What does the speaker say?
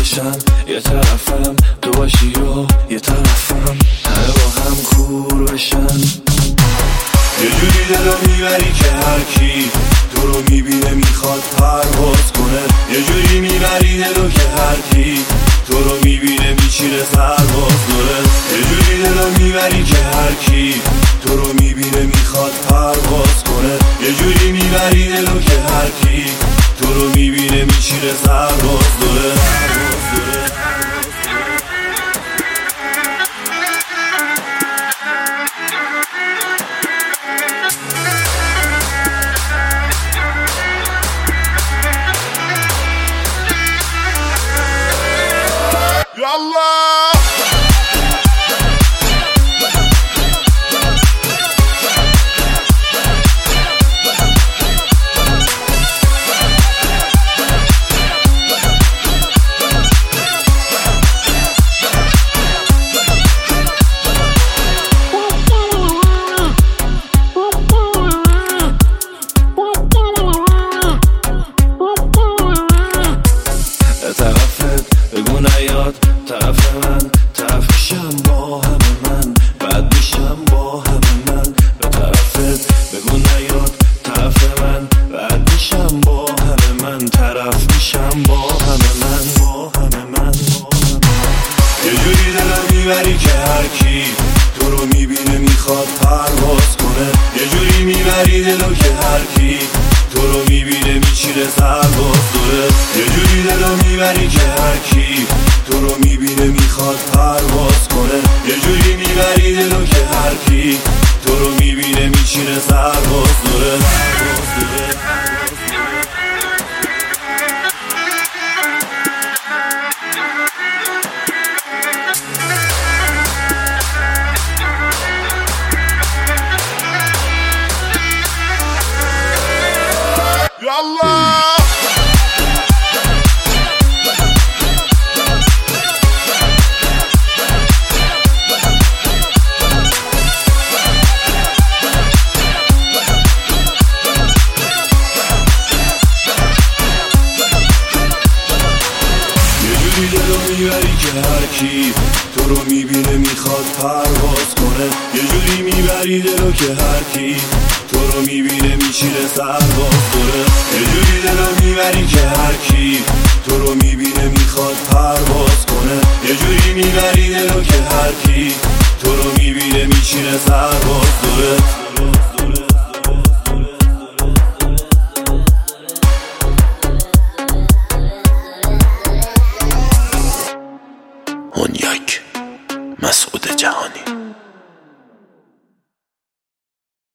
باشن، یه طرفم تو باشی و یه طرفم همه با هم کور بشن. یه جوری دلو میبری که هر کی تو رو میبینه میخواد پرواز کنه. یه جوری میبری دلو که هر کی تو رو میبینه میچینه سرباز داره. یه جوری دلو میبری که هر کی تو رو میبینه میخواد پرواز کنه. یه جوری میبری دلو که هر کی تو رو میبینه میچینه سرباز داره. طرفت بگو نیاد طرف من، طرف میشم با همه من، بعد میشم با همه من. به طرفت بگو نیاد طرف من، بعد میشم با همه من، طرف میشم با همه من، با همه من. یه جوری دلو میبری که هر کی تو رو میبینه میخواد پرواز کنه. یه جوری میبری دلو که هر کی تو رو میبینه میچینه سرباز داره. یه جوری دلو میبری که هر کی تو رو میبینه میخواد پرواز کنه. یه جوری میبری دلو که هر کی تو رو میبینه میچینه سرباز داره. میبری که هر کی تو رو میبینه میخواد پرواز کنه. یه جوری میبری دلو که هر کی تو رو میبینه میچینه سرباز داره. یه جوری دلو میبری که هر کی تو رو میبینه میخواد پرواز کنه. یه جوری میبری دلو که هر کی تو رو میبینه میچینه سرباز داره. هونیاک مسعود جهانی.